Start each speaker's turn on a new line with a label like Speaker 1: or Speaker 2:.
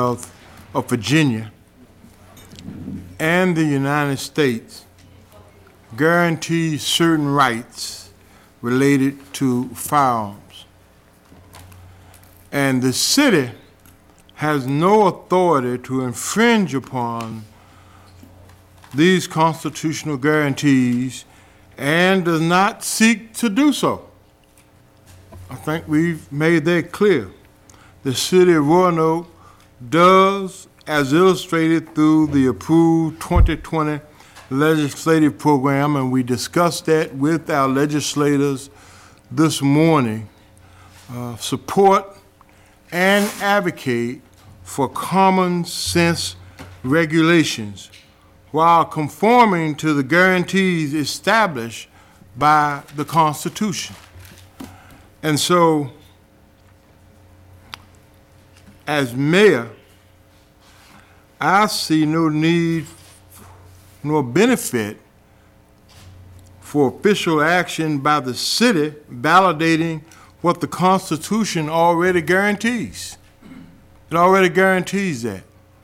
Speaker 1: Commonwealth of Virginia and the United States guarantees certain rights related to firearms. And the city has no authority to infringe upon these constitutional guarantees and does not seek to do so. I think we've made that clear. The city of Roanoke does, as illustrated through the approved 2020 legislative program, and we discussed that with our legislators this morning, support and advocate for common sense regulations while conforming to the guarantees established by the Constitution. And so, as mayor, I see no need nor benefit for official action by the city validating what the Constitution already guarantees. It already guarantees that.